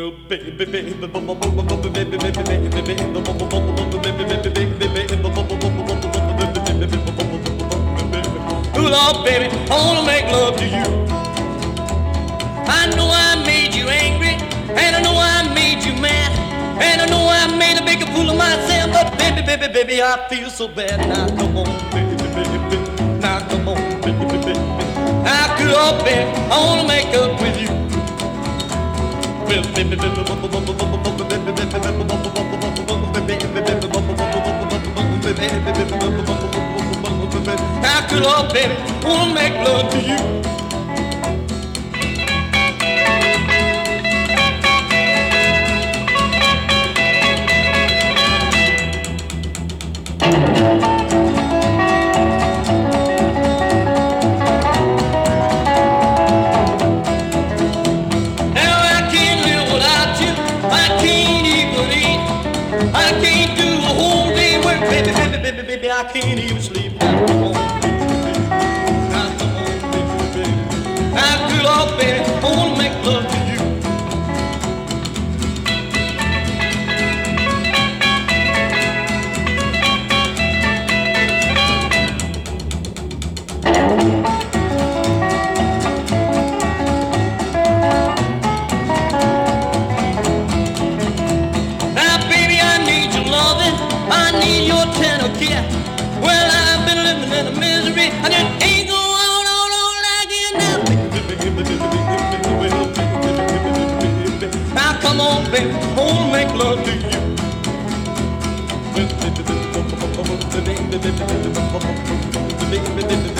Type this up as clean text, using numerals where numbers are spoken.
Lord, baby, I wanna make love to you. I know I made you angry, and I know I made you mad, and I know I made a big fool of myself. But baby, baby, baby, I feel so bad. Now come on, baby, baby, baby. Now come on, baby, baby, baby. Now, good old baby, I wanna make up with you. Well, baby, baby, now, good old baby, wanna make love to you. Now I can't live without you. I can't even eat. I can't do a whole day work, baby, baby, baby, baby. I can't even sleep. Now come on, baby, now come on, baby, baby. Now, good old baby, I wanna make love to you. Now, baby, I need your loving. I need your tender care. Well, I've been living in a misery, and it ain't going on like it now. Now, come on, baby, I wanna make love to you. Baby,